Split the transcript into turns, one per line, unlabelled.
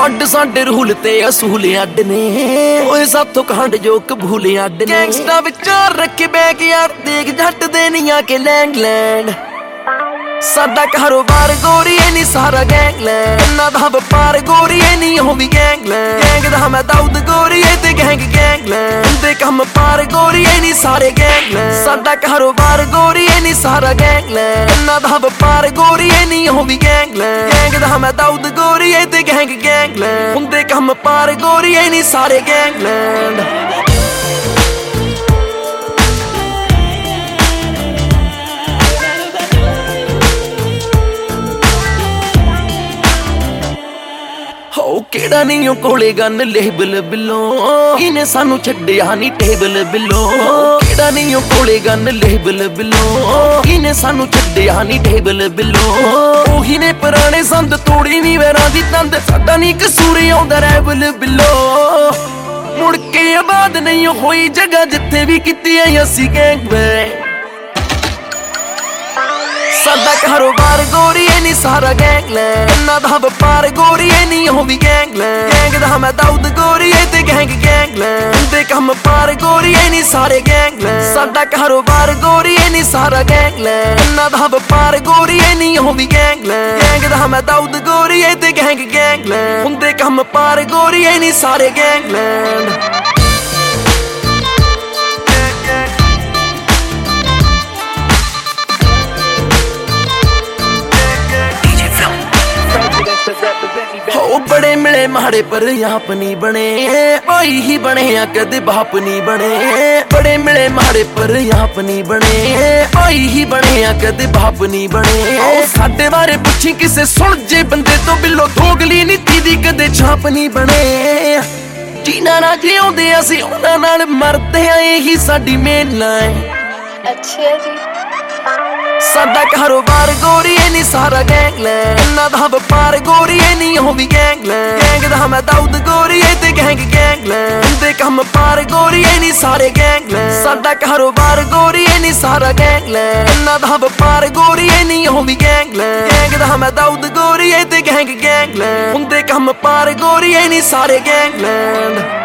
ਅੱਡ ਸਾਡੇ ਰੂਲ ਤੇ ਅਸੂਲ ਅੱਡ ਨੇ ਓਏ ਸਾਥੋਂ ਕਾਂਡ ਜੋ ਕਬੂਲ ਅੱਡ ਨੇ ਗੈਂਗਸਟਰ ਵਿਚਾਰ ਰੱਖੇ ਬੈਕ ਯਾਰ ਦੇਖ ਜੱਟ ਦੇ ਨੀ ਆ ਕੇ ਲੈਂਗਲੈਂਡ ਸਾਡਾ ਕਾਰੋਬਾਰ ਗੋਰੀਏ ਨੀ ਸਾਰਾ ਗੈਂਗਲੈਂਡ ਇਹਨਾਂ ਦਾ ਵਪਾਰ ਗੋਰੀਏ ਨੀ ਉਹ ਵੀ ਗੈਂਗਲੈਂਡ ਗੈਂਗ ਦਾ ਮੈਂ ਦਾਊਦ ਗੋਰੀਏ ਤੇ ਗੈਂਗਲੈਂਡ ਦੇ ਕੰਮ ਪਾਰ ਗੋਰੀਏ ਨੀ ਸਾਰੇ ਗੈਂਗਲੈਂਡ ਸਾਡਾ ਕਾਰੋਬਾਰ ਗੋਰੀਏ ਨੀ ਸਾਰਾ ਗੈਂਗਲੈਂਡ ਇਹਨਾਂ ਦਾ ਵਪਾਰ ਗੋਰੀਏ ਨੀ ਉਹ ਵੀ ਗੈਂਗਲੈਂਡ ਗੈਂਗ ਦਾ ਮੈਂ ਦਾਊਦ ਗੋਰੀਏ ਤੇ ਗੈਂਗਲੈਂਡ ਹੁੰਦੇ ਕੰਮ ਪਾਰ ਗੋਰੀਏ ਨੀ ਸਾਰੇ ਗੈਂਗਲੈਂਡ ਕਿਹੜਾ ਨਹੀਂ ਉਹ ਕੋਲੇ ਗਨ ਲੇਬਲ ਬਿੱਲੋਂ ਇਹਨੇ ਸਾਨੂੰ ਛੱਡਿਆ ਨੀ ਟੇਬਲ ਬਿੱਲੋਂ ਕਿਹੜਾ ਨਹੀਂ ਉਹ ਕੋਲੇ ਗਨ ਲੇਬਲ ਬਿੱਲੋਂ ਇਹਨੇ ਸਾਨੂੰ ਛੱਡਿਆ ਨੀ ਟੇਬਲ ਬਿੱਲੋਂ ਉਹੀ ਨੇ ਪੁਰਾਣੇ ਸੰਦ ਤੋੜੀ ਨੀ ਵੈਰਾਂ ਦੀ ਤੰਦ ਸਾਡਾ ਨੀ ਕਸੂਰ ਆਉਂਦਾ ਰੈਬਲ ਬਿੱਲੋਂ ਮੁੜ ਕੇ ਆਬਾਦ ਨਹੀਂ ਹੋਈ ਜਗ੍ਹਾ ਜਿੱਥੇ ਵੀ ਕੀਤੀ ਐ ਅਸੀਂ ਗੈਂਗ ਵੇ ਸਾਡਾ ਕਾਰੋਬਾਰ ਗੋਰੀਏ ਨੀ ਸਾਰਾ ਗੈਂਗਲੈਂਡ ਇਹਨਾਂ ਦਾ ਵਪਾਰ ਗੋਰੀਏ ਨੀ ਉਹ ਵੀ ਗੈਂਗਲੈਂਡ ਗੈਂਗ ਦਾ ਮੈਂ ਦਾਊਦ ਗੋਰੀਏ ਤੇ ਗੈਂਗਲੈਂਡ ਦੇ ਕੰਮ ਪਾਰ ਗੋਰੀਏ ਨੀ ਸਾਰੇ ਗੈਂਗਲੈਂਡ ਸਾਡਾ ਕਾਰੋਬਾਰ ਗੋਰੀਏ ਨੀ ਸਾਰਾ ਗੈਂਗਲੈਂਡ ਇਹਨਾਂ ਦਾ ਵਪਾਰ ਗੋਰੀਏ ਨੀ ਉਹ ਵੀ ਗੈਂਗਲੈਂਡ ਗੈਂਗ ਦਾ ਮੈਂ ਦਾਊਦ ਗੋਰੀਏ ਤੇ ਗੈਂਗਲੈਂਡ ਹੁੰਦੇ ਕੰਮ ਪਾਰ ਗੋਰੀਏ ਨੀ ਸਾਰੇ ਗੈਂਗਲੈਂਡ हो बड़े मिले माड़े पर आप नहीं बने भाई ही बने या कदे बाप नहीं बने बड़े मिले माड़े पर आप नहीं बने भाई ही बने या कदे बाप नहीं बने साडे बारे पुछी किसे सुन जे बंदे तो बिलो दोगली नीति दी कदे छाप नहीं बने जीना ना जिउंदे असीं उन्हां नाल मरदे आ यही साडी मेन लाइन
अच्छा जी
साਡਾ ਕਾਰੋਬਾਰ ਗੋਰੀਏ ਨੀ ਸਾਰਾ ਗੈਂਗਲੈਂਡ ਇਹਨਾਂ ਦਾ ਵਪਾਰ ਗੋਰੀਏ ਨੀ ਉਹ ਵੀ ਗੈਂਗਲੈਂਡ ਗੈਂਗ ਦਾ ਮੈਂ ਦਾਊਦ ਗੋਰੀਏ ਤੇ ਗੈਂਗਲੈਂਡ ਦੇ ਕੰਮ ਪਾਰ ਗੋਰੀਏ ਨੀ ਸਾਰੇ ਗੈਂਗਲੈਂਡ ਸਾਡਾ ਕਾਰੋਬਾਰ ਗੋਰੀਏ ਨੀ ਸਾਰਾ ਗੈਂਗਲੈਂਡ ਇਹਨਾਂ ਦਾ ਵਪਾਰ ਗੋਰੀਏ ਨੀ ਉਹ ਵੀ ਗੈਂਗਲੈਂਡ ਗੈਂਗ ਦਾ ਮੈਂ ਦਾਊਦ ਗੋਰੀਏ ਤੇ ਗੈਂਗਲੈਂਡ ਹੁੰਦੇ ਕੰਮ ਪਾਰ ਗੋਰੀਏ ਨੀ ਸਾਰੇ ਗੈਂਗਲੈਂਡ